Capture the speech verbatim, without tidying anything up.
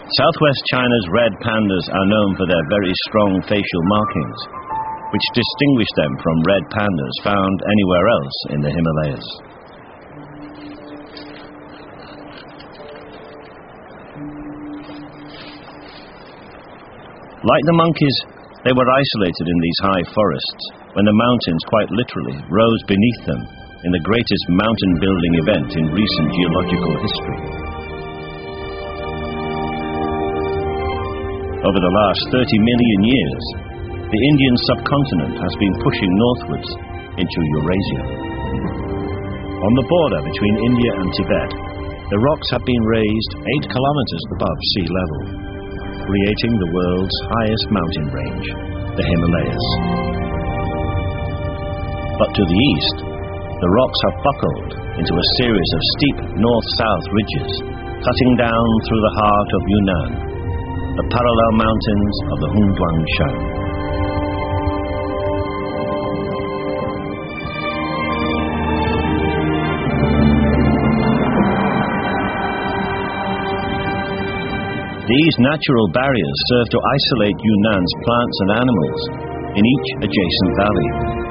Southwest China's red pandas are known for their very strong facial markings, which distinguish them from red pandas found anywhere else in the Himalayas. Like the monkeys, they were isolated in these high forests when the mountains quite literally rose beneath them in the greatest mountain-building event in recent geological history. Over the last thirty million years, the Indian subcontinent has been pushing northwards into Eurasia. On the border between India and Tibet, the rocks have been raised eight kilometers above sea level, creating the world's highest mountain range, the Himalayas. But to the east, the rocks have buckled into a series of steep north-south ridges, cutting down through the heart of Yunnan, the parallel mountains of the Hongduang Shan. These natural barriers serve to isolate Yunnan's plants and animals in each adjacent valley.